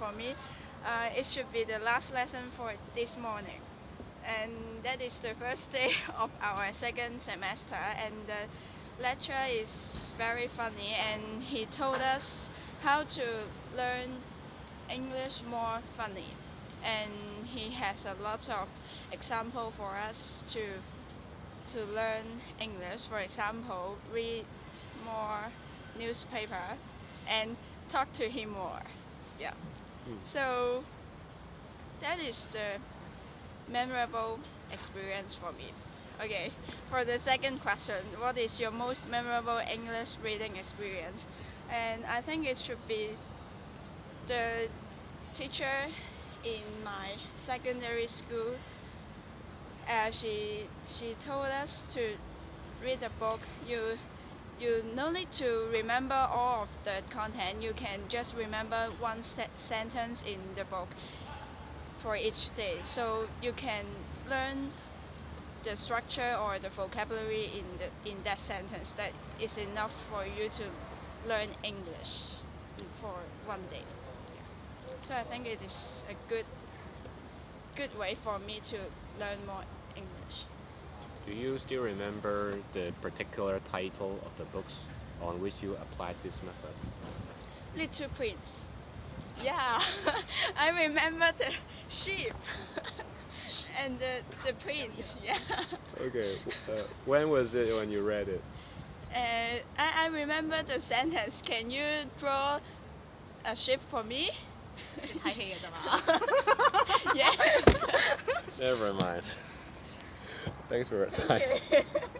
for me, it should be the last lesson for this morning. And that is the first day of our second semester, and the lecturer is very funny, and he told us how to learn English more funny, and he has a lot of example for us to learn English. For example, read more newspaper and talk to him more. Yeah. So that is the memorable experience for me. Okay, for the second question, what is your most memorable English reading experience? And I think it should be the teacher in my secondary school. She told us to read a book. You no need to remember all of the content. You can just remember one sentence in the book for each day, so you can learn the structure or the vocabulary in that sentence. That is enough for you to learn English for one day. Yeah. So I think it is a good way for me to learn more English. Do you still remember the particular title of the books on which you applied this method? Little Prince. Yeah, I remember the sheep and the prince. Yeah. Okay, when was it when you read it? I remember the sentence. Can you draw a sheep for me? 你睇戲嘅啫嘛。 Yes. Never mind. Thanks for your time. Okay.